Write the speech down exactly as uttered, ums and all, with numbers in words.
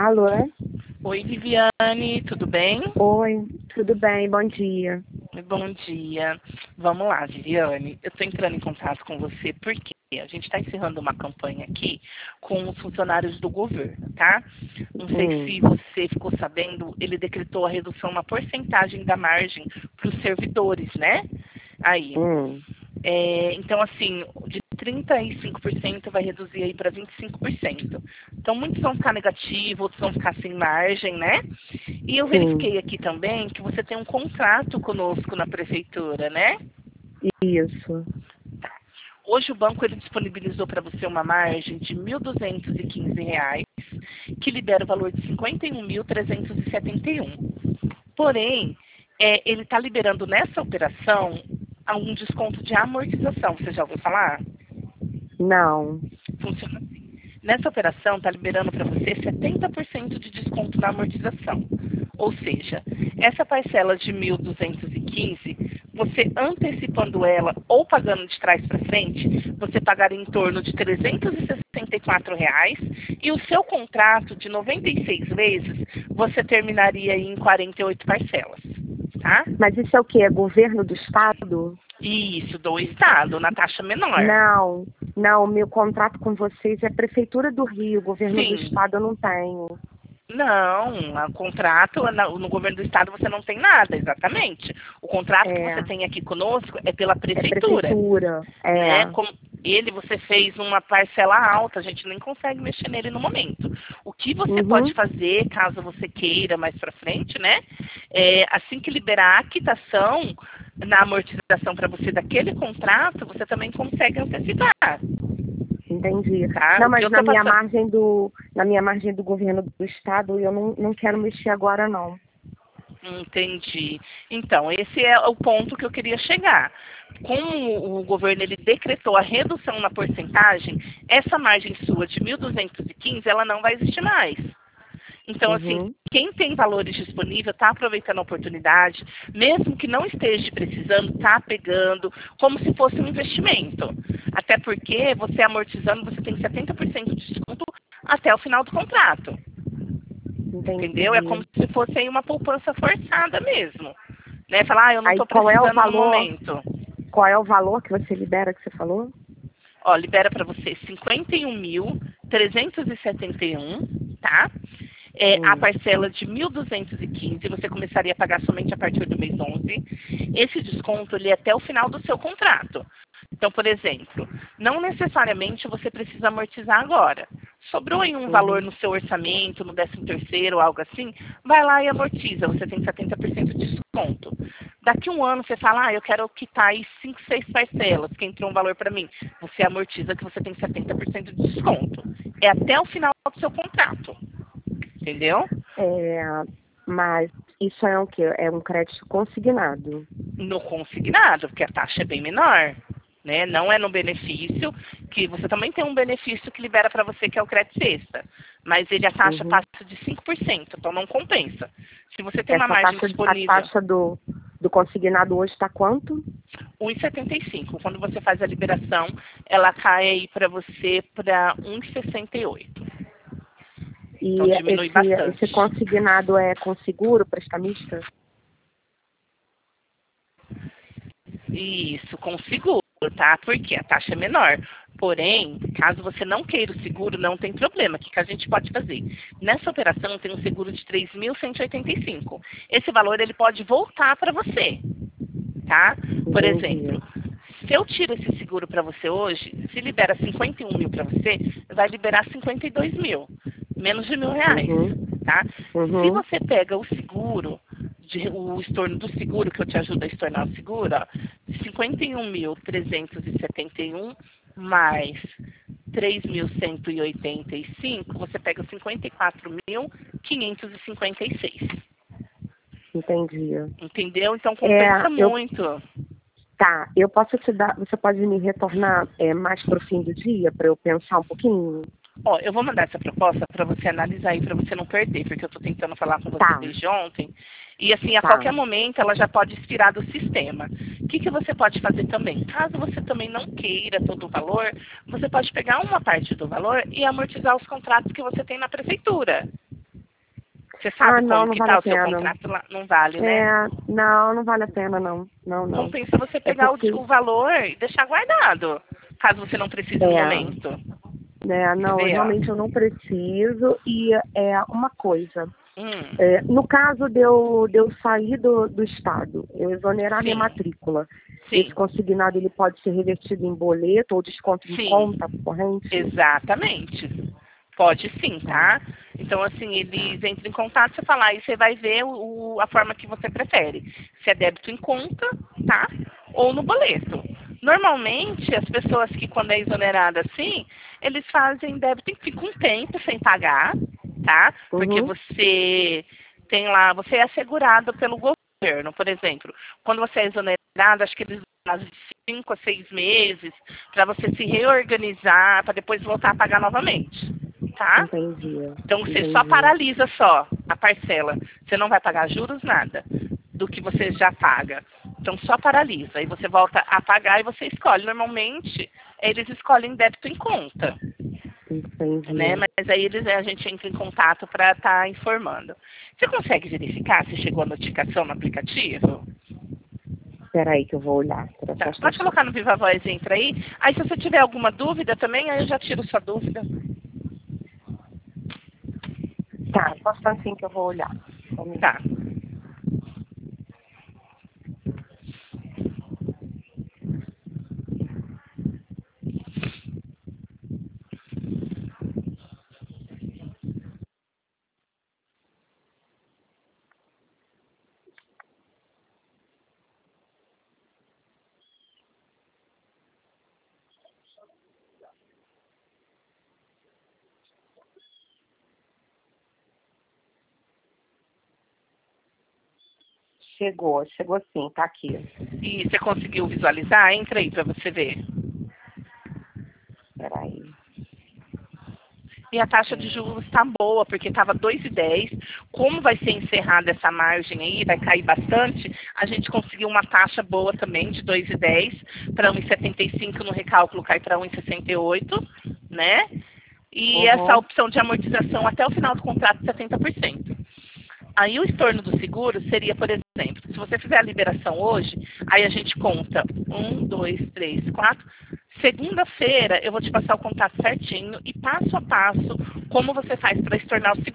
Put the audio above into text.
Alô? Oi, Viviane, tudo bem? Oi, tudo bem? Bom dia. Bom dia. Vamos lá, Viviane. Eu estou entrando em contato com você porque a gente está encerrando uma campanha aqui com os funcionários do governo, tá? Não sei Hum. se você ficou sabendo, ele decretou a redução na porcentagem da margem para os servidores, né? Aí. Hum. É, então, assim, de trinta e cinco por cento vai reduzir aí para vinte e cinco por cento. Então, muitos vão ficar negativos, outros vão ficar sem margem, né? E eu Sim, verifiquei aqui também que você tem um contrato conosco na prefeitura, né? isso. Hoje o banco ele disponibilizou para você uma margem de mil duzentos e quinze reais, que libera o valor de cinquenta e um mil trezentos e setenta e um. Porém, é, ele está liberando nessa operação um desconto de amortização. Você já ouviu falar? Não. Funciona assim. Nessa operação, está liberando para você setenta por cento de desconto na amortização. Ou seja, essa parcela de mil duzentos e quinze, você antecipando ela ou pagando de trás para frente, você pagaria em torno de trezentos e sessenta e quatro reais e o seu contrato de noventa e seis vezes, você terminaria aí em quarenta e oito parcelas. Tá? Mas isso é o quê? É governo do estado? Isso, do Estado, na taxa menor. Não, não, meu contrato com vocês é Prefeitura do Rio, governo do Sim. estado eu não tenho. Não, o contrato, no governo do estado você não tem nada, exatamente. O contrato É, que você tem aqui conosco é pela é prefeitura. prefeitura, Né? é. Como ele, você fez uma parcela alta, a gente nem consegue mexer nele no momento. O que você Uhum. pode fazer, caso você queira mais para frente, né? É, assim que liberar a quitação na amortização para você daquele contrato, você também consegue antecipar. Entendi. Tá? Não, O que mas eu na tô minha passando... margem do, na minha margem do governo do estado eu não, não quero mexer agora não. Entendi. Então, esse é o ponto que eu queria chegar. Como o governo ele decretou a redução na porcentagem, essa margem sua de mil duzentos e quinze, ela não vai existir mais. Então, assim, Uhum. quem tem valores disponíveis está aproveitando a oportunidade, mesmo que não esteja precisando, está pegando, como se fosse um investimento. Até porque você amortizando, você tem setenta por cento de desconto até o final do contrato. Entendi. Entendeu? É como se fosse aí uma poupança forçada mesmo. Né? Falar, ah, eu não Aí estou qual é o precisando no valor? momento. Qual é o valor que você libera que você falou? Ó, libera para você cinquenta e um mil trezentos e setenta e um, tá? É, Hum. a parcela de mil duzentos e quinze, você começaria a pagar somente a partir do mês onze. Esse desconto ele é até o final do seu contrato. Então, por exemplo, não necessariamente você precisa amortizar agora. Sobrou aí um Uhum. valor no seu orçamento, no décimo terceiro, algo assim, vai lá e amortiza, você tem setenta por cento de desconto. Daqui um ano você fala, ah, eu quero quitar aí cinco, seis parcelas, que entrou um valor para mim. Você amortiza que você tem setenta por cento de desconto. É até o final do seu contrato. Entendeu? É, mas isso é o quê? É um crédito consignado. No consignado, porque a taxa é bem menor. Né? Não é no benefício, que você também tem um benefício que libera para você, que é o crédito sexta. Mas ele, a taxa Uhum. passa de cinco por cento, então não compensa. Se você tem Essa uma margem taxa, disponível, a taxa do, do consignado hoje está quanto? um vírgula setenta e cinco. Quando você faz a liberação, ela cai aí para você para um vírgula sessenta e oito. Então E diminui esse, bastante. esse consignado é com seguro, prestamista? Isso, com seguro, tá? Porque a taxa é menor. Porém, caso você não queira o seguro, não tem problema. O que, que a gente pode fazer? Nessa operação tem um seguro de três mil cento e oitenta e cinco. Esse valor ele pode voltar para você, tá? Por Entendi. exemplo, se eu tiro esse seguro para você hoje, se libera cinquenta e um mil para você, vai liberar cinquenta e dois mil, menos de mil reais, Uhum. tá? Uhum. Se você pega o seguro, de, o estorno do seguro, que eu te ajudo a estornar o seguro, ó, cinquenta e um mil trezentos e setenta e um mais três mil cento e oitenta e cinco, você pega cinquenta e quatro mil quinhentos e cinquenta e seis. Entendi. Entendeu? Então compensa É, eu, muito. tá, eu posso te dar, você pode me retornar é, mais para o fim do dia para eu pensar um pouquinho? Ó, eu vou mandar essa proposta para você analisar aí, para você não perder, porque eu estou tentando falar com você Tá. desde ontem. E assim, a Tá. qualquer momento ela já pode expirar do sistema. O que, que você pode fazer também? Caso você também não queira todo o valor, você pode pegar uma parte do valor e amortizar os contratos que você tem na prefeitura. Você sabe Ah, não, como não que vale tá a o seu pena. contrato lá? Não vale, né? É, não, não vale a pena, não. Não, não. Compensa você É pegar o, porque, o valor e deixar guardado, caso você não precise no é, momento. né, Você não, vê, ó. realmente eu não preciso. E é uma coisa, Hum, é, no caso de eu, de eu sair do, do estado, eu exonerar minha sim, matrícula, esse sim, consignado ele pode ser revertido em boleto ou desconto em sim, conta corrente? exatamente. Pode sim, Tá, tá? Então, assim, tá. eles entram em contato, você fala, aí você vai ver o, o- a forma que você prefere. Se é débito em conta, tá? Ou no boleto. Normalmente, as pessoas que quando é exonerada assim, eles fazem débito em fica um tempo sem pagar, tá? Porque Uhum, você tem lá, você é assegurado pelo governo, por exemplo. Quando você é exonerado, acho que eles dão cinco a seis meses para você se reorganizar, para depois voltar a pagar novamente, tá? entendi, Então você só entendi. paralisa só a parcela. Você não vai pagar juros, nada do que você já paga. Então só paralisa. Aí você volta a pagar e você escolhe. Normalmente eles escolhem débito em conta, né? Entendi. Mas aí eles, a gente entra em contato para estar informando. Você consegue verificar se chegou a notificação no aplicativo? Espera aí que eu vou olhar. Espera só um Tá. Pode instantinho. colocar no Viva Voz e entra aí. Aí se você tiver alguma dúvida também, aí eu já tiro sua dúvida. Tá, só um instantinho que eu vou olhar. Só um minuto. Tá. Chegou, chegou sim, tá aqui. E você conseguiu visualizar? Entra aí para você ver. Espera aí. E a taxa de É, juros está boa, porque estava dois e dez. Como vai ser encerrada essa margem aí, vai cair bastante, a gente conseguiu uma taxa boa também de dois e dez para um e setenta e cinco no recálculo cai para um e sessenta e oito, né? E essa uhum, opção de amortização até o final do contrato setenta por cento. Aí o estorno do seguro seria, por exemplo, se você fizer a liberação hoje, aí a gente conta um, dois, três, quatro. Segunda-feira eu vou te passar o contato certinho e passo a passo como você faz para estornar o seguro.